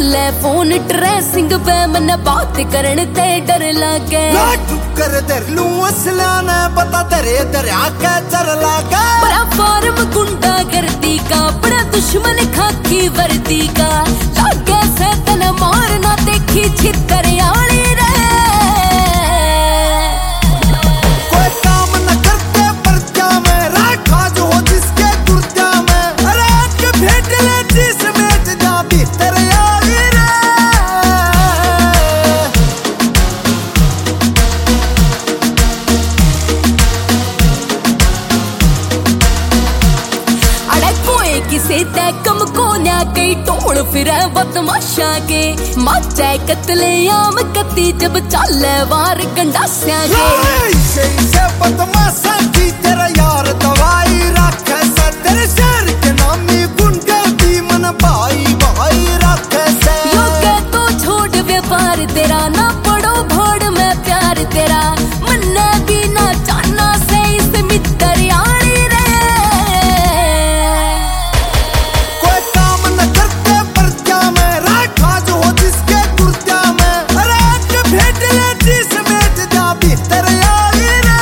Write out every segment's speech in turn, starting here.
ले phone dressing पे मन बात करने ते डर लागे। ठुकर दर लू असला ने पता तेरे दरिया के चर लागे। बड़ा फार्म गुंडा गर्दी का बड़ा दुश्मन खाकी वर्दी का लागे से तन मारना देखी छितर आली रे। कोई काम न करते पर क्या में राखा जो हो जिसके गुर्दा में रात के भेट ले जिस में जा भीतर आली रे। अरे कोई किसे ते कम को न्या कई टोल फिरे बदमाशा के माचे कतले आम कती जब चाले वार गंडास्या के। से बदमाशा की तेरा यार दवाई रखे से तेरे शहर के नामी गुंडे दी मन भाई भाई रखे से। यो के तो छोड़ व्यापार तेरा ना पड़ो भोड़ में प्यार तेरा मन्ने भी ना जाना से इस मित्र यारी रे। कोई काम न करते पर क्या में राखा जो हो जिसके गुर्दा में रात के भेट ले जिस में जा भीतर आली रे।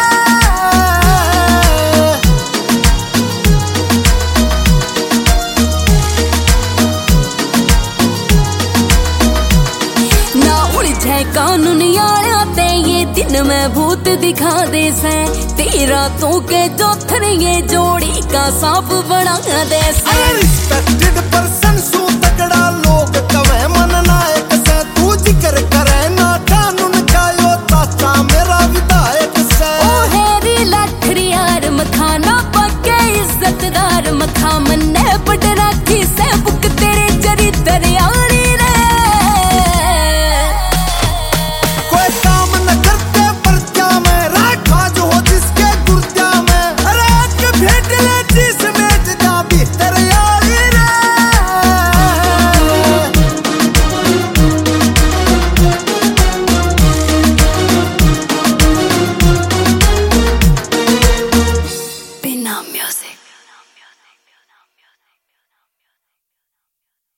ना उलझे कानून यारा ते ये दिन में भूत दिखा दे से तेरा तो के जोथर ये जोड़ी का सांप बना दे से। रिस्पेक्टेड पर्सन सो तगड़ा लोग कवे मन नायक से तू जिक्र करे ना कानून का यो चाचा मेरा विधायक से। ओ हेरी लखरी यार मखाना पक्के इज्जतदार मखा मन